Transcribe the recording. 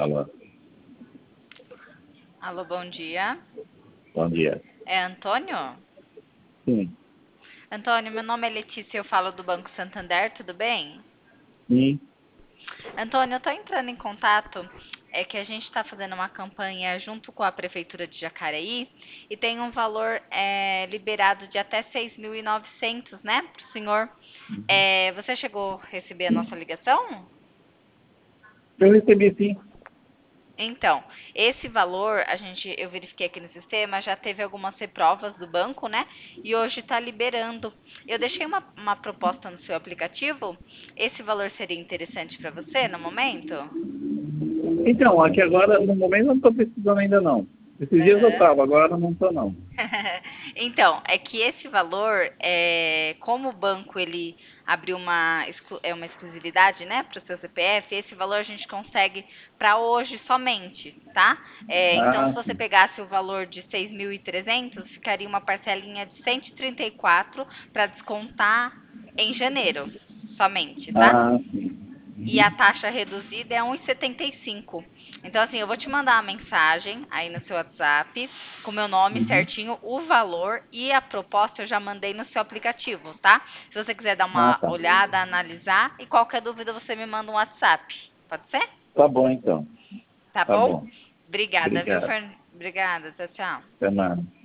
Alô, Alô, bom dia. bom dia. É Antônio? Sim, Antônio, meu nome é Letícia, eu falo do Banco Santander, tudo bem? sim. Antônio, eu estou entrando em contato, é que a gente está fazendo uma campanha junto com a Prefeitura de Jacareí e tem um valor liberado de até 6.900, né, para o senhor. Você chegou a receber a nossa ligação? Eu recebi sim. Então, esse valor, eu verifiquei aqui no sistema, já teve algumas reprovas do banco, né? E hoje está liberando. Eu deixei uma proposta no seu aplicativo. Esse valor seria interessante para você no momento? Então, aqui agora, no momento, não estou precisando ainda não. Esses dias eu Aham. estava, agora não estou não. Então, é que esse valor, como o banco ele abriu uma exclusividade, né, para o seu CPF, esse valor a gente consegue para hoje somente, tá? Então, se Ah, você sim. pegasse o valor de 6.300, ficaria uma parcelinha de 134 para descontar em janeiro, somente, tá? Ah, sim. E a taxa reduzida é 1,75. Então, assim, eu vou te mandar uma mensagem aí no seu WhatsApp, com meu nome Uhum. certinho, o valor e a proposta eu já mandei no seu aplicativo, tá? Se você quiser dar Ah, uma tá. olhada, analisar, e qualquer dúvida você me manda um WhatsApp. Pode ser? Tá bom, então. Tá Tá bom? bom. Obrigada, viu, Obrigado. Obrigada, tchau, tchau. Até mais.